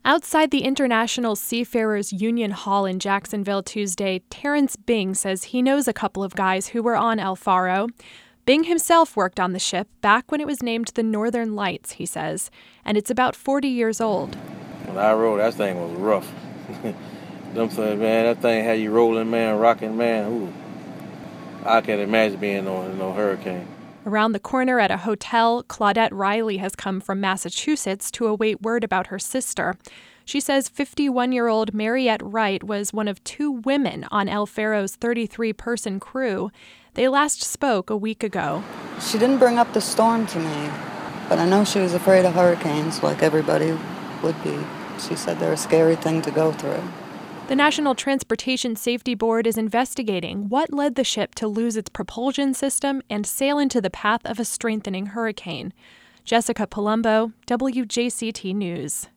Outside the International Seafarers Union Hall in Jacksonville Tuesday, Terrence Bing says he knows a couple of guys who were on El Faro. Bing himself worked on the ship back when it was named the Northern Lights, he says, and it's about 40 years old. When I rode, that thing was rough. Them things, man, that thing had you rolling, man, rocking, man. Ooh. I can't imagine being on no hurricane. Around the corner at a hotel, Claudette Riley has come from Massachusetts to await word about her sister. She says 51-year-old Mariette Wright was one of two women on El Faro's 33-person crew. They last spoke a week ago. She didn't bring up the storm to me, but I know she was afraid of hurricanes like everybody would be. She said they're a scary thing to go through. The National Transportation Safety Board is investigating what led the ship to lose its propulsion system and sail into the path of a strengthening hurricane. Jessica Palumbo, WJCT News.